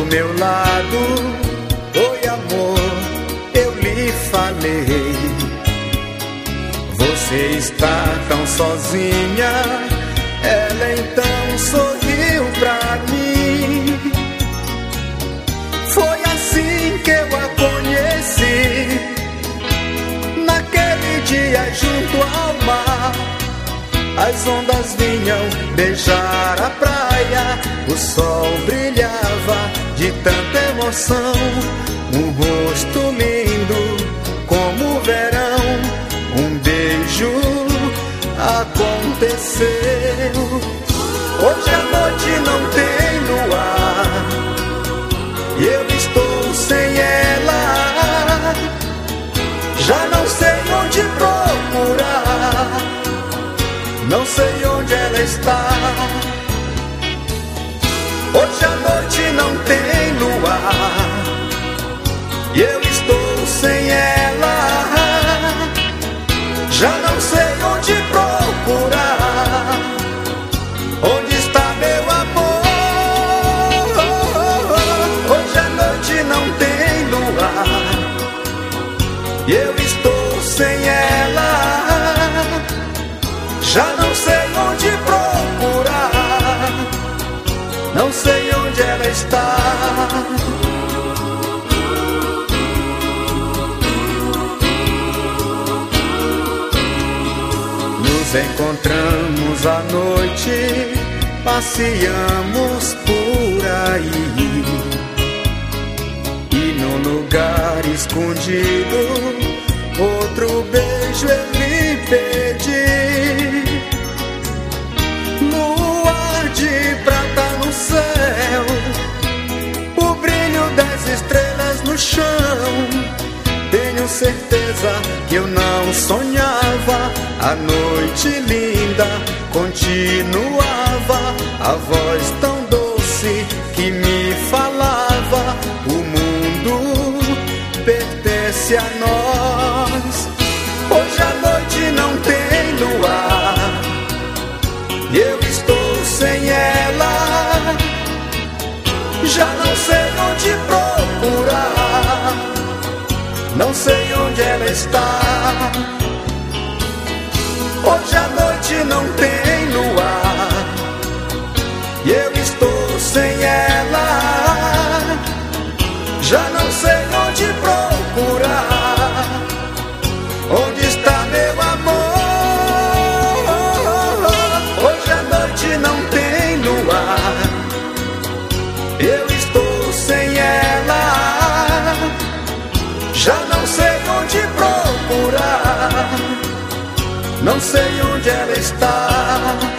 meu lado. Oi, amor, eu lhe falei. Você está tão sozinha. Ela então sorriu pra mim. Foi assim que eu a conheci, naquele dia junto ao mar. As ondas vinham beijar a praia, o sol brilhava de tanta emoção. Um rosto lindo como o verão, um beijo aconteceu. Hoje a noite não tem luar e eu estou sem ela. Já não sei onde procurar, não sei onde ela está. Hoje a noite não tem luar e eu estou sem ela. Já não sei onde procurar, onde está meu amor. Hoje a noite não tem luar e eu estou sem ela. Já não sei onde procurar, não sei onde ela está. Nos encontramos à noite, passeamos por aí, e num lugar escondido, outro beijo eu lhe pedi. Luar de prata no céu, o brilho das estrelas no chão. Tenho certeza que eu não sonhava. A noite linda continuava, a voz tão doce que me falava: o mundo pertence a nós. Hoje a noite não tem luar e eu estou sem ela. Já não sei onde procurar, não sei onde ela está. Hoje a noite não tem luar e eu estou sem ela. Já não sei onde procurar, onde está meu amor. Hoje a noite não tem luar, eu estou sem ela. Já não sei onde procurar, não sei onde ela está.